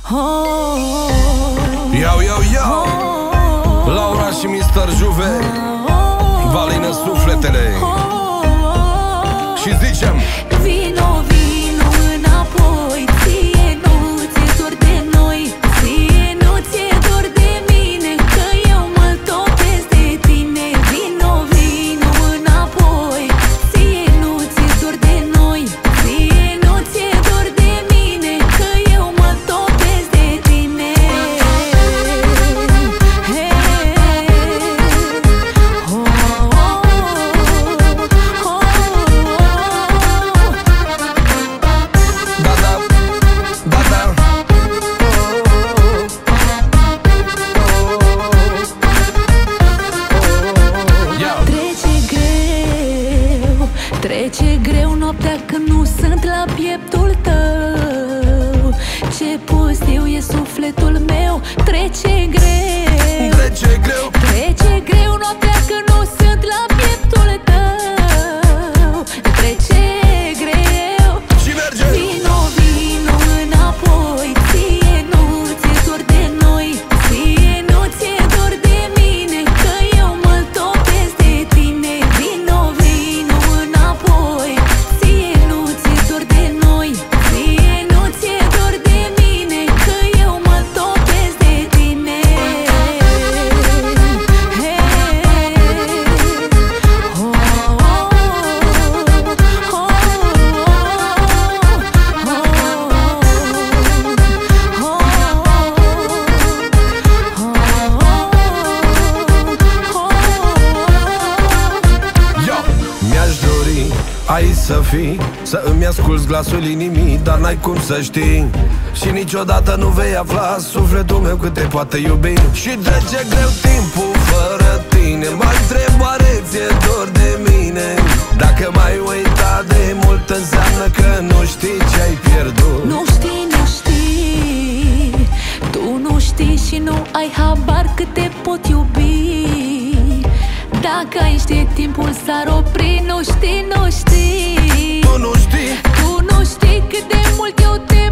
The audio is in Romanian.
Yo, Laura și Mr. Juve valină sufletele și zicem: vino, vino înapoi, ție nu ți-e dor de noi, ție nu ți-e dor de mine, că eu mă topesc de tine. Vino, vino înapoi, ție nu ți-e dor de noi, ție nu ți-e dor de mine, că eu mă topesc de tine. Trece greu noaptea când nu sunt la pieptul tău. Ce pustiu e sufletul meu. Trece greu, trece greu, trece greu noaptea când nu sunt la pieptul tău. Trece greu și merge. Vino, vino înapoi, ție nu ți-e dor de noi, ție nu ți-e dor de mine, că eu mă topesc de tine. Vino, vino înapoi, ție nu ți-e dor de noi, ție nu ți-e dor de mine, că eu mă topesc de tine. Mi-aș dori aici să fii, să îmi asculți glasul inimii, dar n-ai cum să știi și niciodată nu vei afla sufletul meu cât te poate iubi. Și trece greu timpul fără tine, mă întreb oare ți-e dor de mine? Dacă m-ai uitat de mult înseamnă că nu știi ce-ai pierdut. Nu știi, nu știi, tu nu știi și nu ai habar cât te pot iubi. Dacă ai ști, timpul s-ar opri. Nu știi, nu știi, Tu nu știi, tu nu știi cât de mult eu te